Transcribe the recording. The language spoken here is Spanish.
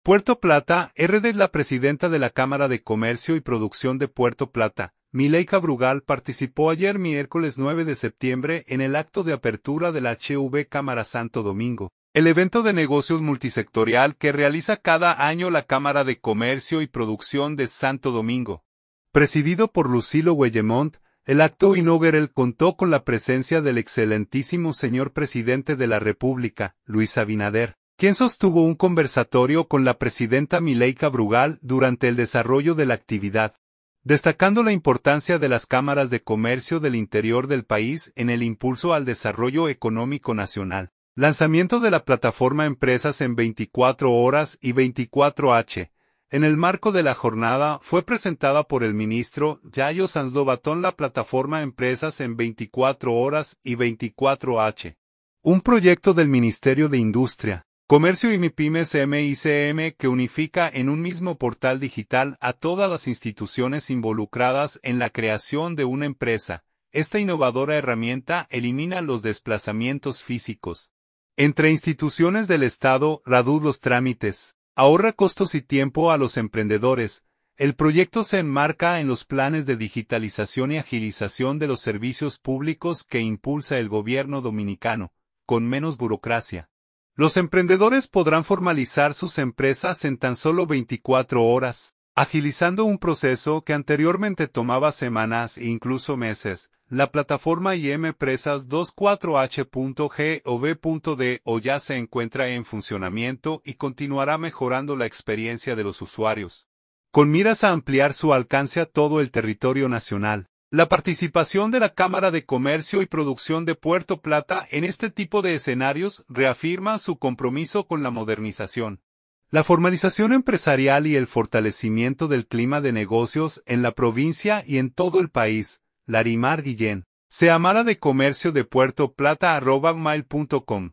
Puerto Plata, RD. La presidenta de la Cámara de Comercio y Producción de Puerto Plata, Mileika Brugal, participó ayer miércoles 9 de septiembre en el acto de apertura de la HV Cámara Santo Domingo, el evento de negocios multisectorial que realiza cada año la Cámara de Comercio y Producción de Santo Domingo. Presidido por Lucilo Huellemont, el acto inaugural contó con la presencia del excelentísimo señor presidente de la República, Luis Abinader, quien sostuvo un conversatorio con la presidenta Mileika Brugal durante el desarrollo de la actividad, destacando la importancia de las cámaras de comercio del interior del país en el impulso al desarrollo económico nacional. Lanzamiento de la plataforma Empresas en 24 horas y 24H. En el marco de la jornada fue presentada por el ministro Yayo Sandobatón la plataforma Empresas en 24 horas y 24H. Un proyecto del Ministerio de Industria, Comercio y MIPYMES MICM que unifica en un mismo portal digital a todas las instituciones involucradas en la creación de una empresa. Esta innovadora herramienta elimina los desplazamientos físicos entre instituciones del Estado, reduce los trámites, ahorra costos y tiempo a los emprendedores. El proyecto se enmarca en los planes de digitalización y agilización de los servicios públicos que impulsa el gobierno dominicano, con menos burocracia. Los emprendedores podrán formalizar sus empresas en tan solo 24 horas, agilizando un proceso que anteriormente tomaba semanas e incluso meses. La plataforma IM-Empresas 24h.gov.do ya se encuentra en funcionamiento y continuará mejorando la experiencia de los usuarios, con miras a ampliar su alcance a todo el territorio nacional. La participación de la Cámara de Comercio y Producción de Puerto Plata en este tipo de escenarios reafirma su compromiso con la modernización, la formalización empresarial y el fortalecimiento del clima de negocios en la provincia y en todo el país. Larimar Guillén, Cámara de Comercio de Puerto Plata @mail.com